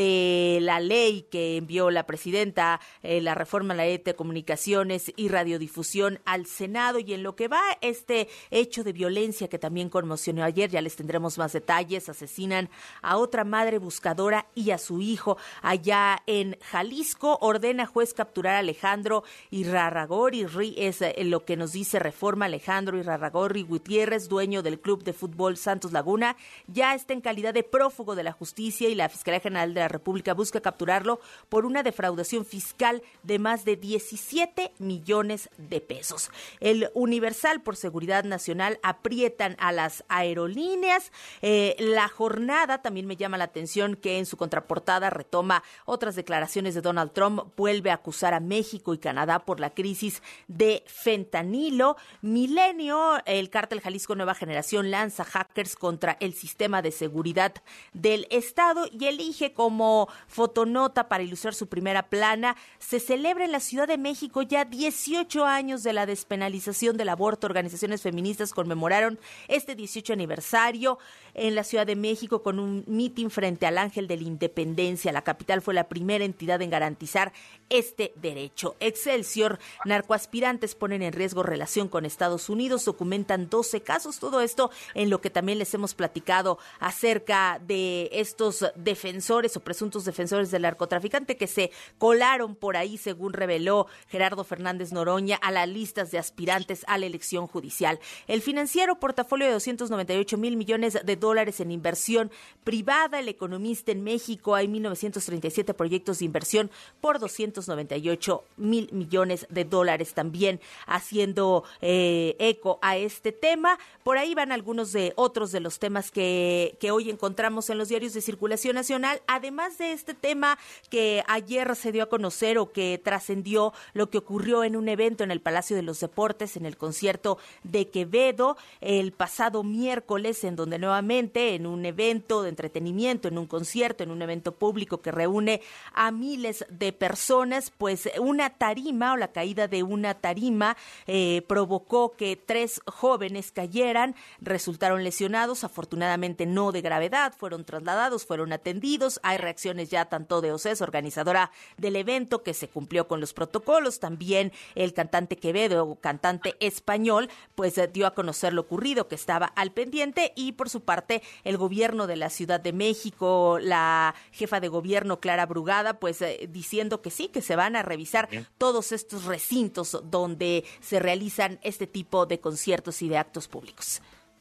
C: de la ley que envió la presidenta, eh, la reforma a la ley de comunicaciones y radiodifusión al Senado, y en lo que va este hecho de violencia que también conmocionó ayer, ya les tendremos más detalles. Asesinan a otra madre buscadora y a su hijo allá en Jalisco. Ordena juez capturar a Alejandro Irarrágorri, es lo que nos dice Reforma. Alejandro Irarrágorri Gutiérrez, dueño del club de fútbol Santos Laguna, ya está en calidad de prófugo de la justicia y la Fiscalía General de la República busca capturarlo por una defraudación fiscal de más de diecisiete millones de pesos. El Universal, por seguridad nacional, aprietan a las aerolíneas. Eh, la jornada también me llama la atención que en su contraportada retoma otras declaraciones de Donald Trump, vuelve a acusar a México y Canadá por la crisis de fentanilo. Milenio, el cártel Jalisco Nueva Generación lanza hackers contra el sistema de seguridad del Estado y elige como fotonota para ilustrar su primera plana. Se celebra en la Ciudad de México ya dieciocho años de la despenalización del aborto. Organizaciones feministas conmemoraron este dieciocho aniversario en la Ciudad de México con un mitin frente al Ángel de la Independencia. La capital fue la primera entidad en garantizar este derecho. Excelsior, narcoaspirantes ponen en riesgo relación con Estados Unidos, documentan doce casos, todo esto en lo que también les hemos platicado acerca de estos defensores o presuntos defensores del narcotraficante que se colaron por ahí, según reveló Gerardo Fernández Noroña, a las listas de aspirantes a la elección judicial. El Financiero, portafolio de doscientos noventa y ocho mil millones de dólares en inversión privada. El Economista, en México hay mil novecientos treinta y siete proyectos de inversión por doscientos noventa y ocho mil millones de dólares, también haciendo eh, eco a este tema. Por ahí van algunos de otros de los temas que, que hoy encontramos en los diarios de circulación nacional, además de este tema que ayer se dio a conocer o que trascendió, lo que ocurrió en un evento en el Palacio de los Deportes, en el concierto de Quevedo, el pasado miércoles, en donde nuevamente en un evento de entretenimiento, en un concierto, en un evento público que reúne a miles de personas, pues una tarima o la caída de una tarima eh, provocó que tres jóvenes cayeran, resultaron lesionados, afortunadamente no de gravedad, fueron trasladados, fueron atendidos. Hay reacciones ya tanto de OCES, organizadora del evento, que se cumplió con los protocolos. También el cantante Quevedo, cantante español, pues dio a conocer lo ocurrido, que estaba al pendiente. Y por su parte el gobierno de la Ciudad de México, la jefa de gobierno Clara Brugada, pues eh, diciendo que sí, que se van a revisar Bien. todos estos recintos donde se realizan este tipo de conciertos y de actos públicos.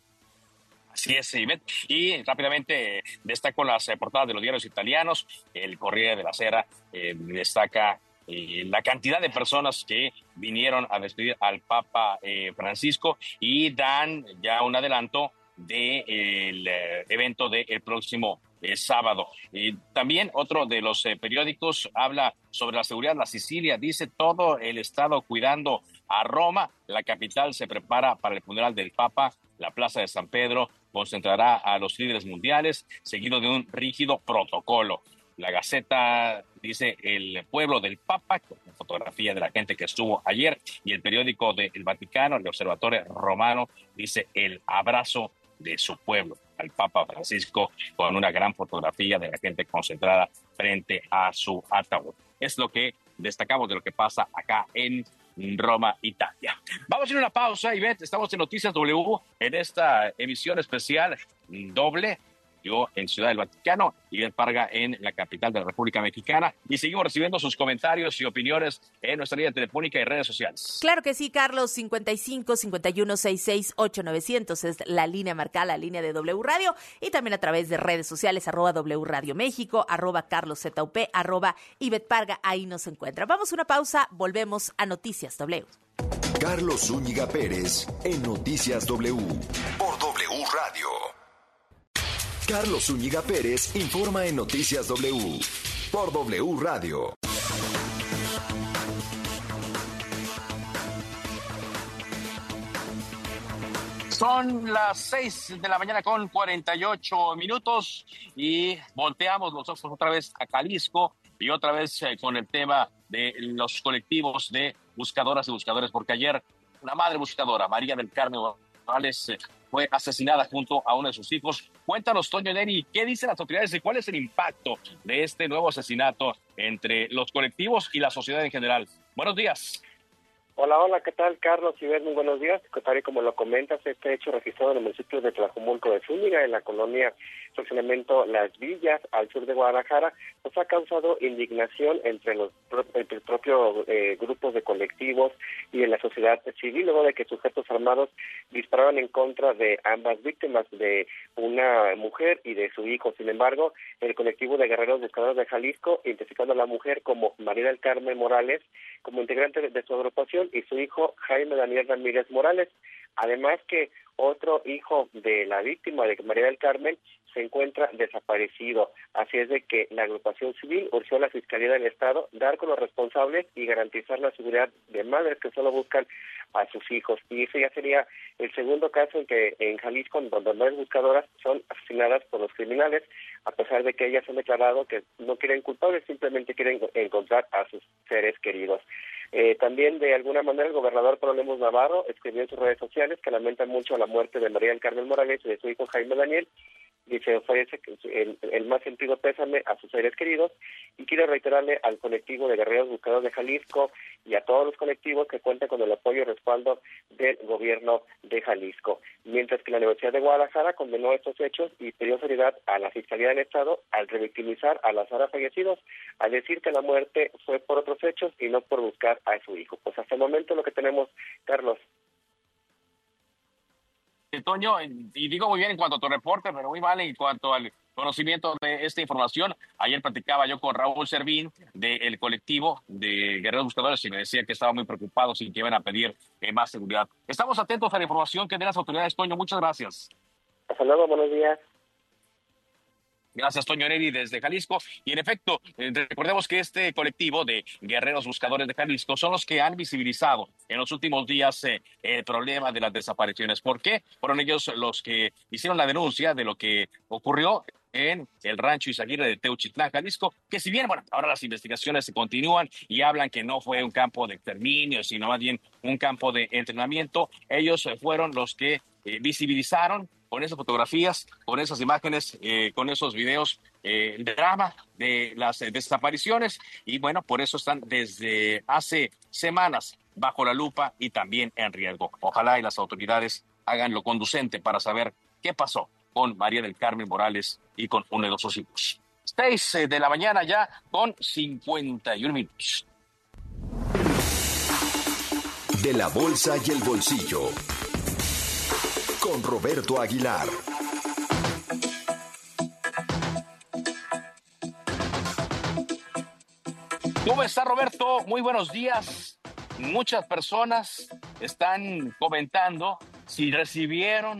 M: Así es, Ivette. Y rápidamente destaco las eh, portadas de los diarios italianos. El Corriere della Sera eh, destaca eh, la cantidad de personas que vinieron a despedir al Papa eh, Francisco y dan ya un adelanto del eh, evento del próximo eh, sábado. Y también otro de los eh, periódicos habla sobre la seguridad. La Sicilia dice todo el estado cuidando a Roma. La capital se prepara para el funeral del Papa. La Plaza de San Pedro concentrará a los líderes mundiales, seguido de un rígido protocolo. La Gaceta dice el pueblo del Papa, con una fotografía de la gente que estuvo ayer, y el periódico del Vaticano, el Observatorio Romano, dice el abrazo de su pueblo al Papa Francisco, con una gran fotografía de la gente concentrada frente a su ataúd. Es lo que destacamos de lo que pasa acá en Roma, Italia. Vamos a ir a una pausa, Ivette. Estamos en Noticias W en esta emisión especial doble. Yo en Ciudad del Vaticano, Ivette Parga en la capital de la República Mexicana, y seguimos recibiendo sus comentarios y opiniones en nuestra línea telefónica y redes sociales.
C: Claro que sí, Carlos. cincuenta y cinco, cincuenta y uno, sesenta y seis, ocho novecientos es la línea marcada, la línea de W Radio, y también a través de redes sociales, arroba W Radio México, arroba Carlos Z U P, arroba Ivette Parga, ahí nos encuentra. Vamos a una pausa, volvemos a Noticias W.
B: Carlos Zúñiga Pérez en Noticias W por W Radio. Carlos Zúñiga Pérez informa en Noticias W por W Radio.
M: Son las seis de la mañana con cuarenta y ocho minutos y volteamos los ojos otra vez a Jalisco y otra vez eh, con el tema de los colectivos de buscadoras y buscadores, porque ayer una madre buscadora, María del Carmen Morales, eh, fue asesinada junto a uno de sus hijos. Cuéntanos, Toño Neri, ¿qué dicen las autoridades y cuál es el impacto de este nuevo asesinato entre los colectivos y la sociedad en general? Buenos días.
N: Hola, hola, ¿qué tal, Carlos? Y muy buenos días. Tal y como lo comentas, este hecho registrado en el municipio de Tlajomulco de Zúñiga, en la colonia fraccionamiento Las Villas, al sur de Guadalajara, pues ha causado indignación entre los entre propios eh, grupos de colectivos y en la sociedad civil, luego de que sujetos armados disparaban en contra de ambas víctimas, de una mujer y de su hijo. Sin embargo, el colectivo de guerreros buscadores de Jalisco, identificando a la mujer como María del Carmen Morales, como integrante de, de su agrupación, y su hijo Jaime Daniel Ramírez Morales. Además que otro hijo de la víctima, de María del Carmen, se encuentra desaparecido. Así es de que la agrupación civil urgió a la Fiscalía del Estado dar con los responsables y garantizar la seguridad de madres que solo buscan a sus hijos. Y ese ya sería el segundo caso en que en Jalisco, donde madres buscadoras son asesinadas por los criminales, a pesar de que ellas han declarado que no quieren culpables, simplemente quieren encontrar a sus seres queridos. Eh, también, de alguna manera, el gobernador Pablo Lemus Navarro escribió en sus redes sociales que lamenta mucho la muerte de María del Carmen Morales y de su hijo Jaime Daniel, y se ofrece el, el más sentido pésame a sus seres queridos, y quiere reiterarle al colectivo de guerreros buscadores de Jalisco y a todos los colectivos que cuentan con el apoyo y respaldo del gobierno de Jalisco. Mientras que la Universidad de Guadalajara condenó estos hechos y pidió solidaridad a la Fiscalía del Estado al revictimizar a los ahora fallecidos, al decir que la muerte fue por otros hechos y no por buscar a su hijo. Pues hasta el momento lo que tenemos, Carlos.
M: Toño, y digo muy bien en cuanto a tu reporte, pero muy mal en cuanto al conocimiento de esta información. Ayer platicaba yo con Raúl Servín del colectivo de guerreros buscadores y me decía que estaban muy preocupados y que iban a pedir eh, más seguridad. Estamos atentos a la información que den las autoridades, Toño. Muchas gracias.
N: Hasta luego, buenos días.
M: Gracias, Toño Neri, desde Jalisco. Y en efecto, eh, recordemos que este colectivo de guerreros buscadores de Jalisco son los que han visibilizado en los últimos días eh, el problema de las desapariciones. ¿Por qué? Fueron ellos los que hicieron la denuncia de lo que ocurrió en el rancho Izaguirre de Teuchitlán, Jalisco, que si bien, bueno, ahora las investigaciones se continúan y hablan que no fue un campo de exterminio, sino más bien un campo de entrenamiento, ellos eh, fueron los que eh, visibilizaron con esas fotografías, con esas imágenes, eh, con esos videos, eh, el drama de las eh, desapariciones, y bueno, por eso están desde hace semanas bajo la lupa y también en riesgo. Ojalá y las autoridades hagan lo conducente para saber qué pasó con María del Carmen Morales y con uno de sus hijos. Seis de la mañana ya con cincuenta y un minutos.
B: De la bolsa y el bolsillo, con Roberto Aguilar.
M: ¿Cómo está, Roberto? Muy buenos días. Muchas personas están comentando si recibieron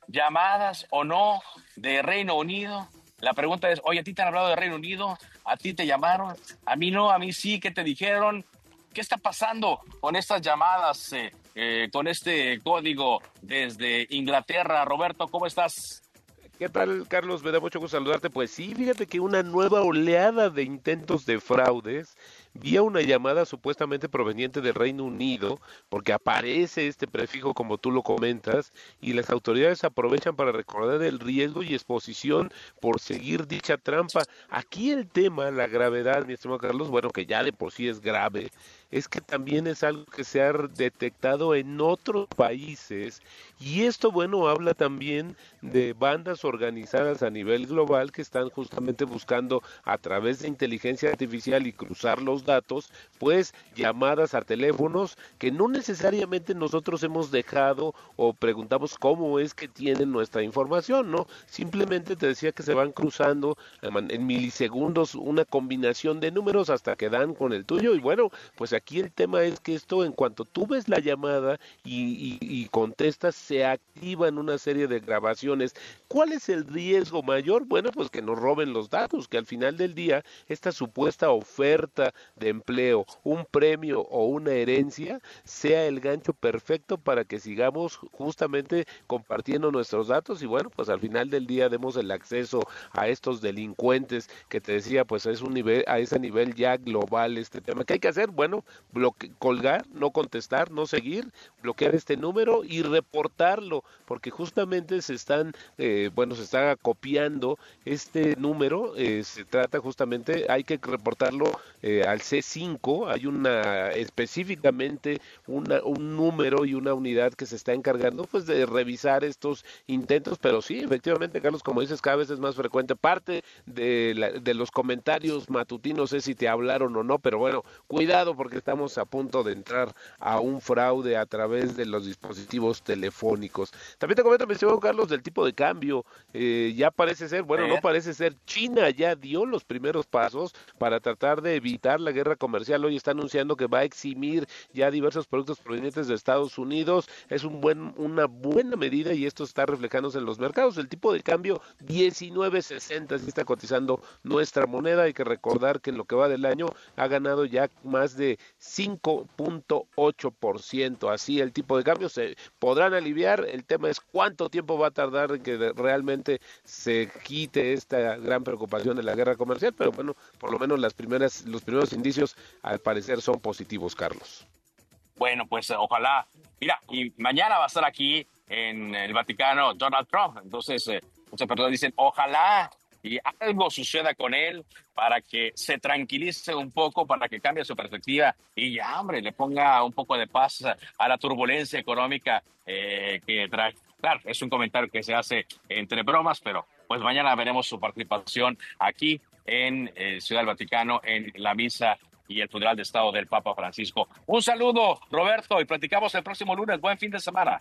M: llamadas o no de Reino Unido. La pregunta es, oye, ¿a ti te han hablado de Reino Unido? ¿A ti te llamaron? A mí no, a mí sí. ¿Qué te dijeron? ¿Qué está pasando con estas llamadas, eh, eh, con este código desde Inglaterra? Roberto, ¿cómo estás?
O: ¿Qué tal, Carlos? Me da mucho gusto saludarte. Pues sí, fíjate que una nueva oleada de intentos de fraudes vía una llamada supuestamente proveniente del Reino Unido, porque aparece este prefijo como tú lo comentas, y las autoridades aprovechan para recordar el riesgo y exposición por seguir dicha trampa. Aquí el tema, la gravedad, mi estimado Carlos, bueno, que ya de por sí es grave, es que también es algo que se ha detectado en otros países, y esto, bueno, habla también de bandas organizadas a nivel global que están justamente buscando a través de inteligencia artificial y cruzar los datos, pues llamadas a teléfonos que no necesariamente nosotros hemos dejado o preguntamos cómo es que tienen nuestra información, ¿no? Simplemente te decía que se van cruzando en milisegundos una combinación de números hasta que dan con el tuyo, y bueno, pues aquí el tema es que esto, en cuanto tú ves la llamada y, y, y contestas, se activan una serie de grabaciones. ¿Cuál es el riesgo mayor? Bueno, pues que nos roben los datos, que al final del día esta supuesta oferta de empleo, un premio o una herencia sea el gancho perfecto para que sigamos justamente compartiendo nuestros datos, y bueno, pues al final del día demos el acceso a estos delincuentes que te decía, pues es un nivel, a ese nivel ya global este tema. ¿Qué hay que hacer? Bueno, bloque, colgar, no contestar, no seguir, bloquear este número y reportarlo, porque justamente se están, eh, bueno, se está copiando este número, eh, se trata justamente, hay que reportarlo eh, al C cinco, hay una específicamente una, un número y una unidad que se está encargando pues de revisar estos intentos, pero sí, efectivamente, Carlos, como dices, cada vez es más frecuente. Parte de, la, de los comentarios matutinos es si te hablaron o no, pero bueno, cuidado porque estamos a punto de entrar a un fraude a través de los dispositivos telefónicos. También te comento, mi estimado Carlos, del tipo de cambio, eh, ya parece ser, bueno, no parece ser, China ya dio los primeros pasos para tratar de evitar la guerra comercial. Hoy está anunciando que va a eximir ya diversos productos provenientes de Estados Unidos. Es un buen, una buena medida y esto está reflejándose en los mercados. El tipo de cambio diecinueve sesenta, así está cotizando nuestra moneda. Hay que recordar que en lo que va del año ha ganado ya más de cinco punto ocho por ciento. Así el tipo de cambio se podrán aliviar. El tema es cuánto tiempo va a tardar en que realmente se quite esta gran preocupación de la guerra comercial, pero bueno, por lo menos las primeras, los primeros indicios al parecer son positivos, Carlos.
M: Bueno, pues ojalá. Mira, y mañana va a estar aquí en el Vaticano Donald Trump. Entonces, eh, muchas personas dicen, ojalá y algo suceda con él para que se tranquilice un poco, para que cambie su perspectiva y ya, hombre, le ponga un poco de paz a la turbulencia económica eh, que trae. Claro, es un comentario que se hace entre bromas, pero pues mañana veremos su participación aquí en eh, Ciudad del Vaticano, en la misa y el funeral de Estado del Papa Francisco. Un saludo, Roberto, y platicamos el próximo lunes. Buen fin de semana.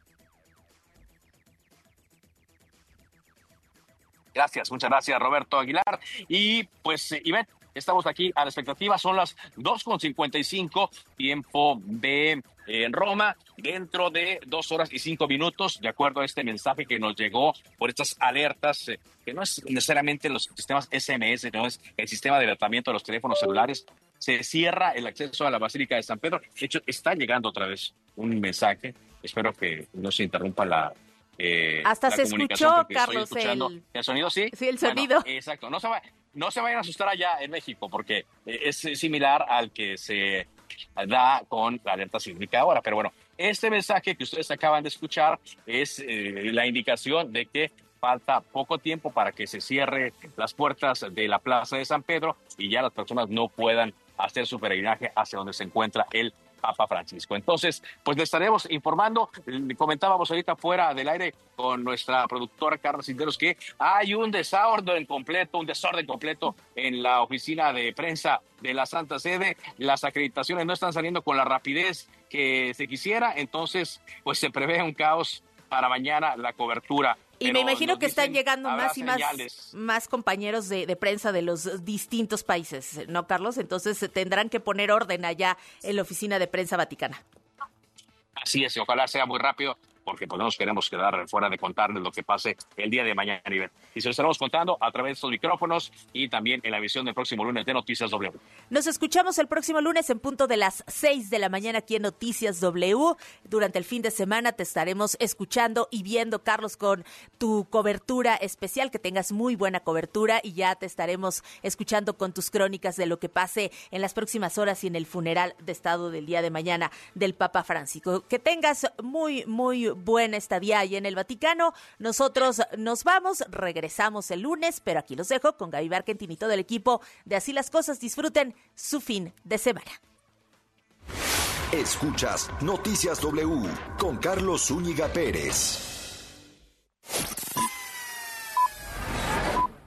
M: Gracias, muchas gracias, Roberto Aguilar. Y pues, Ivette, estamos aquí a la expectativa. Son las dos con cincuenta y cinco, tiempo de eh, Roma, dentro de dos horas y cinco minutos, de acuerdo a este mensaje que nos llegó por estas alertas, eh, que no es necesariamente los sistemas S M S, no es el sistema de alertamiento de los teléfonos celulares. Se cierra el acceso a la Basílica de San Pedro. De hecho, está llegando otra vez un mensaje. Espero que no se interrumpa la Eh,
C: Hasta
M: la
C: se escuchó, Carlos,
M: el... ¿El sonido sí?
C: Sí, el sonido.
M: Bueno, exacto. No se, va, no se vayan a asustar allá en México, porque es similar al que se da con la alerta sísmica ahora. Pero bueno, este mensaje que ustedes acaban de escuchar es eh, la indicación de que falta poco tiempo para que se cierre las puertas de la Plaza de San Pedro y ya las personas no puedan hacer su peregrinaje hacia donde se encuentra el Papa Francisco. Entonces, pues le estaremos informando. Comentábamos ahorita fuera del aire con nuestra productora Carla Cinteros que hay un desorden completo, un desorden completo en la oficina de prensa de la Santa Sede. Las acreditaciones no están saliendo con la rapidez que se quisiera, entonces pues se prevé un caos para mañana la cobertura.
C: Y me imagino que están llegando más y más, más compañeros de, de prensa de los distintos países, ¿no, Carlos? Entonces tendrán que poner orden allá en la oficina de prensa vaticana.
M: Así es, y ojalá sea muy rápido porque pues no nos queremos quedar fuera de contarles lo que pase el día de mañana. Y se lo estaremos contando a través de estos micrófonos y también en la emisión del próximo lunes de Noticias W.
C: Nos escuchamos el próximo lunes en punto de las seis de la mañana aquí en Noticias W. Durante el fin de semana te estaremos escuchando y viendo, Carlos, con tu cobertura especial. Que tengas muy buena cobertura y ya te estaremos escuchando con tus crónicas de lo que pase en las próximas horas y en el funeral de Estado del día de mañana del Papa Francisco. Que tengas muy, muy buena estadía ahí en el Vaticano. Nosotros nos vamos, regresamos el lunes, pero aquí los dejo con Gaby Barkentin y todo el equipo de Así las Cosas. Disfruten su fin de semana.
B: Escuchas Noticias W con Carlos Zúñiga Pérez.